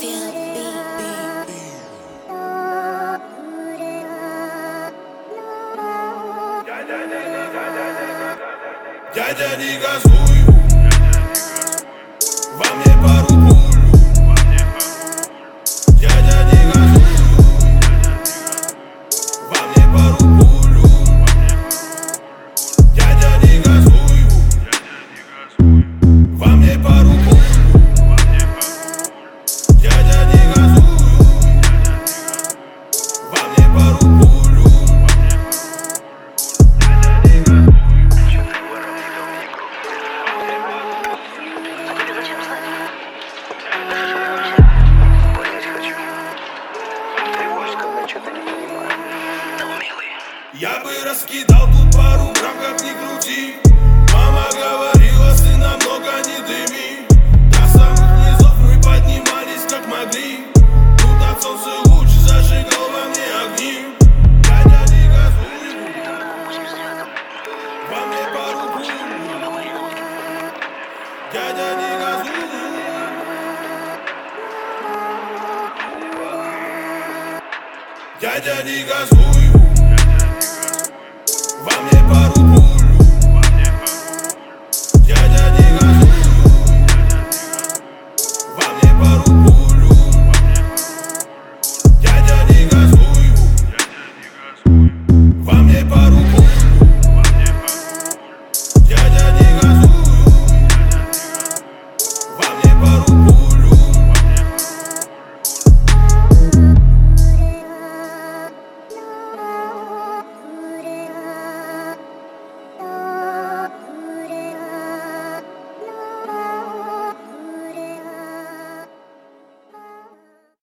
Дядя, не газуй, во мне пару пуль. Дядя, не газуй, во мне пару пуль. Дядя, не газуй, во мне пару пуль. Дядя, не газуй, во мне пару пуль. Я бы раскидал тут пару грамм, как ни крути. Мама говорила, сына, много не дыми. До самых низов мы поднимались как могли. Тут от солнца луч зажигал во мне огни. Дядя, не газуй, во мне пару пуль. Дядя, не газуй, дядя, не газуй.